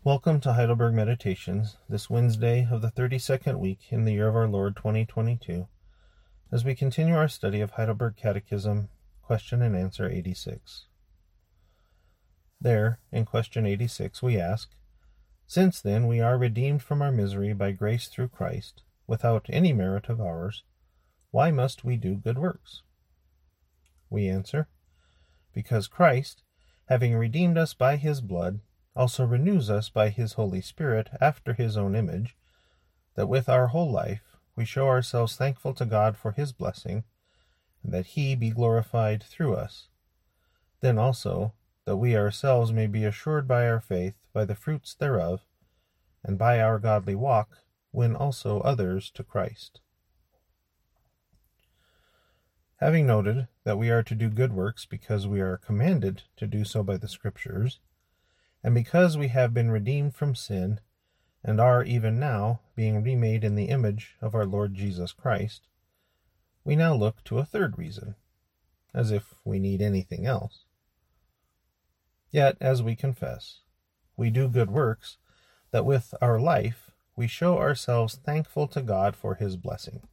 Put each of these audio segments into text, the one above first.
Welcome to Heidelberg Meditations, this Wednesday of the 32nd week in the year of our Lord 2022, as we continue our study of Heidelberg Catechism, question and answer 86. There, in question 86, we ask, "Since then we are redeemed from our misery by grace through Christ, without any merit of ours, why must we do good works?" We answer, because Christ, having redeemed us by his blood, also renews us by his Holy Spirit after his own image, that with our whole life we show ourselves thankful to God for his blessing, and that he be glorified through us. Then also, that we ourselves may be assured by our faith, by the fruits thereof, and by our godly walk, win also others to Christ. Having noted that we are to do good works because we are commanded to do so by the Scriptures, and because we have been redeemed from sin, and are even now being remade in the image of our Lord Jesus Christ, we now look to a third reason, as if we need anything else. Yet, as we confess, we do good works, that with our life we show ourselves thankful to God for his blessing.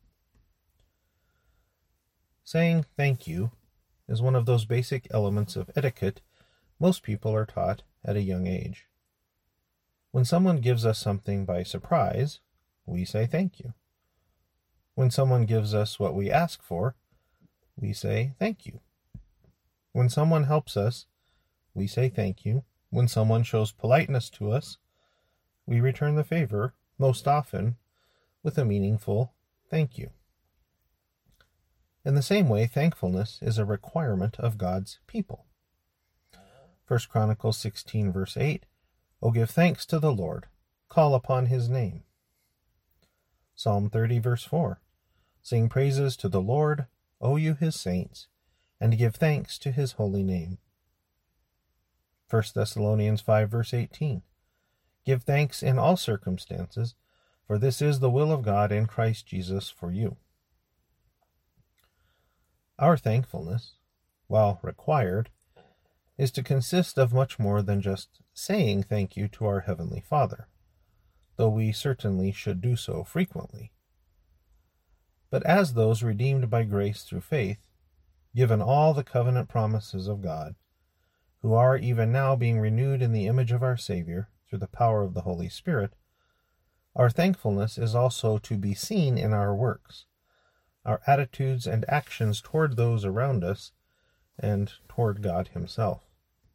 Saying thank you is one of those basic elements of etiquette most people are taught at a young age. When someone gives us something by surprise, we say thank you. When someone gives us what we ask for, we say thank you. When someone helps us, we say thank you. When someone shows politeness to us, we return the favor, most often, with a meaningful thank you. In the same way, thankfulness is a requirement of God's people. 1 Chronicles 16, verse 8, "O give thanks to the Lord, call upon his name." Psalm 30, verse 4, "Sing praises to the Lord, O you his saints, and give thanks to his holy name." 1 Thessalonians 5, verse 18, "Give thanks in all circumstances, for this is the will of God in Christ Jesus for you." Our thankfulness, while required, is to consist of much more than just saying thank you to our Heavenly Father, though we certainly should do so frequently. But as those redeemed by grace through faith, given all the covenant promises of God, who are even now being renewed in the image of our Savior through the power of the Holy Spirit, our thankfulness is also to be seen in our works, our attitudes and actions toward those around us, and toward God himself.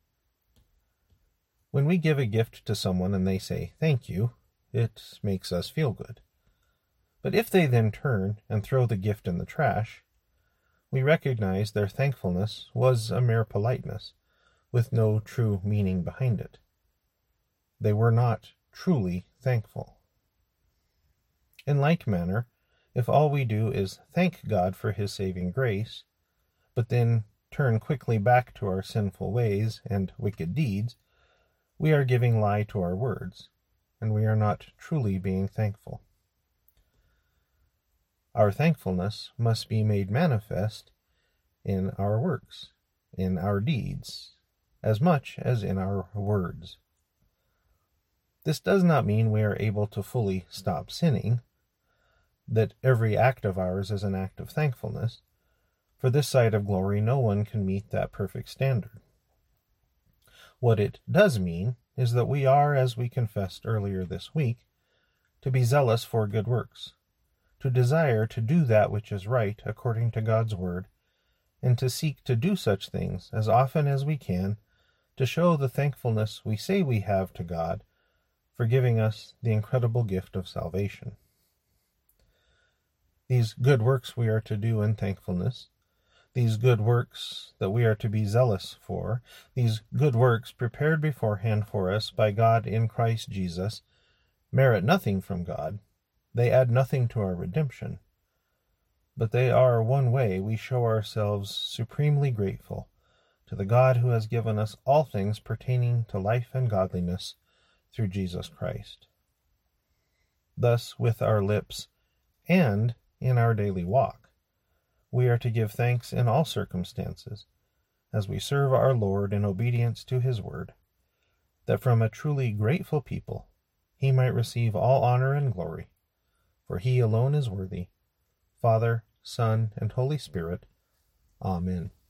When we give a gift to someone and they say thank you, it makes us feel good. But if they then turn and throw the gift in the trash, we recognize their thankfulness was a mere politeness, with no true meaning behind it. They were not truly thankful. In like manner, if all we do is thank God for his saving grace, but then turn quickly back to our sinful ways and wicked deeds, we are giving lie to our words, and we are not truly being thankful. Our thankfulness must be made manifest in our works, in our deeds, as much as in our words. This does not mean we are able to fully stop sinning, that every act of ours is an act of thankfulness. For this side of glory, no one can meet that perfect standard. What it does mean is that we are, as we confessed earlier this week, to be zealous for good works, to desire to do that which is right according to God's word, and to seek to do such things as often as we can to show the thankfulness we say we have to God for giving us the incredible gift of salvation. These good works we are to do in thankfulness, these good works that we are to be zealous for, these good works prepared beforehand for us by God in Christ Jesus, merit nothing from God. They add nothing to our redemption. But they are one way we show ourselves supremely grateful to the God who has given us all things pertaining to life and godliness through Jesus Christ. Thus, with our lips and in our daily walk, we are to give thanks in all circumstances, as we serve our Lord in obedience to his word, that from a truly grateful people he might receive all honor and glory. For he alone is worthy, Father, Son, and Holy Spirit. Amen.